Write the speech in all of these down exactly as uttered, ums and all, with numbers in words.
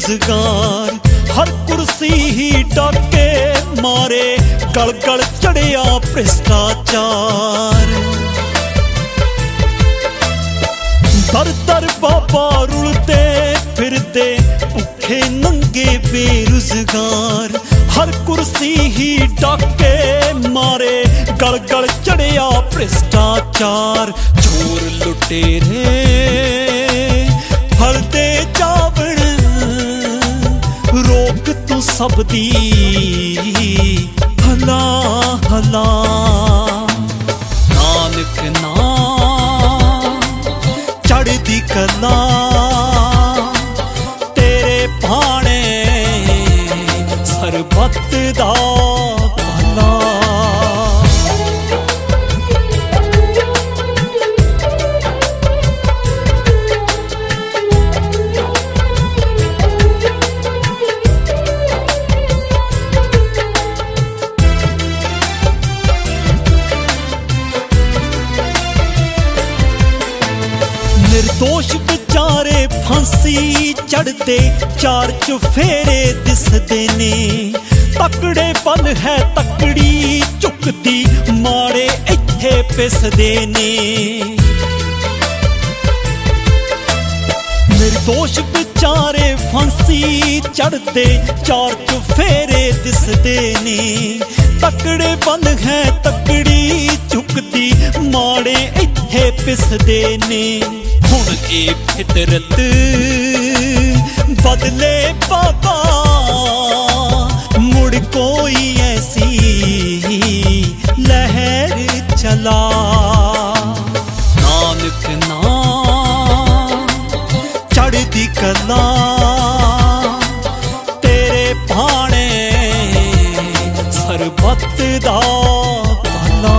बेरुजगार, हर कुर्सी ही डाके मारे, गल गल चढ़िया भ्रिष्टाचार। दर दर बाबा रुलते फिरते भुखे नंगे बेरुजगार, हर कुर्सी ही डाके मारे, गल गल चढ़िया भ्रिष्टाचार। चोर लुटेरे फलते चावण, रोक तू सब दी हला हला। नानक नाम चढ़दी कला, तेरे भाने सरबत दा भला। निर्दोष बेचारे फांसी चढ़ते, चार चुफेरे दिसदे ने, तकड़े पल है तकड़ी झुकदी, माड़े इत्थे पिसदे ने। निर्दोष बेचारे फांसी चढ़ते, चार चुफेरे दिसदे ने, तकड़े पल है तकड़ी झुकदी, माड़े इत्थे पिसदे ने। हुण ए फितरत बदले बाबा, मुड़ कोई ऐसी लहर चला। नानक नाम चढ़दी कला, तेरे भाने सरबत दा भला।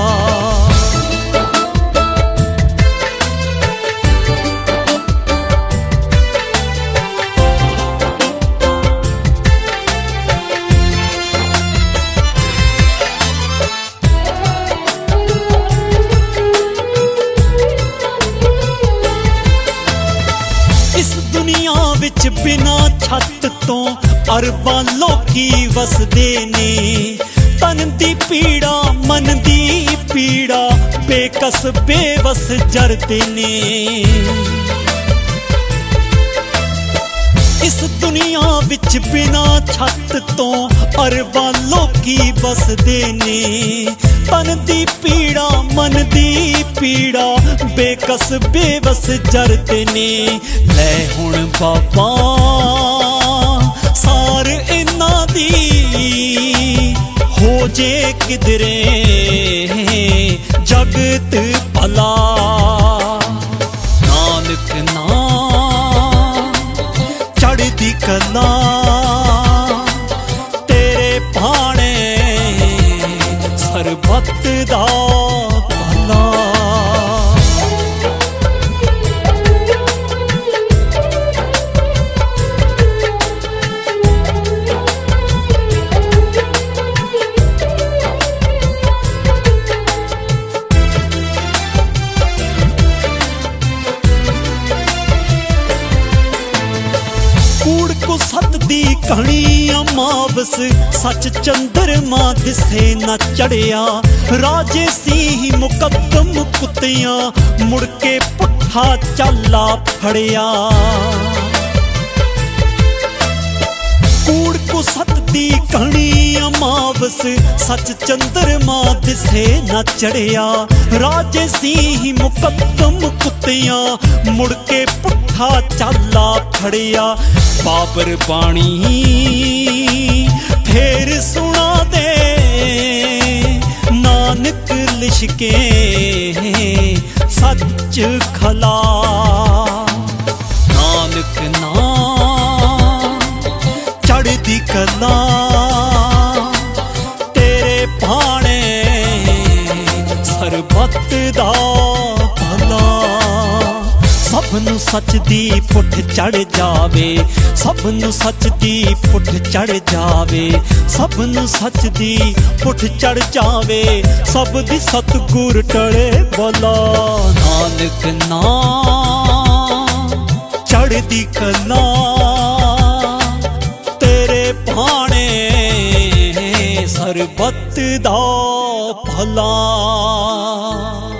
विच बिना छत तो अरबां लोकी वसदे ने, तन दी पीड़ा मन दी पीड़ा, बेकस बेवस जरदे ने। इस दुनिया विच बिना छत तो अरबां लोकी वसदे ने, तन दी पीड़ा मन दी पीड़ा, बेकस बेवस जरदे ने। लै हुण बाबा सार इन्ना दी, हो जे किधरे जगत भला। नानक नाम चढ़दी कला, तेरे भाने सरबत दा भला। सत दी कहानी अमावस, सच चंद्रमा दिसे न चढ़िया, राजे सी मुकद्दम कुत्तियां, मुड़के पुट्ठा चाला फड़िया। कूड़ को सत दी कहानी अमावस, सच चंद्रमा दिसे न चढ़िया, राजे सी मुकद्दम कुत्तियां, मुड़के पुट्ठा चाला फड़िया। बाबर बाणी फेर सुना दे, नानक लिशके सच खला। नानक नाम चढ़दी कला, तेरे भाने सरबत दा भला। सबनू सच दी पुठ चढ़ जावे, सबनू सच दी पुठ चढ़ जावे, सबनू सच दी पुठ चढ़ जावे, सब दी सतगुर टले भला। नानक नाम चढ़दी कला, ਵਕਤ ਦਾ ਭਲਾ।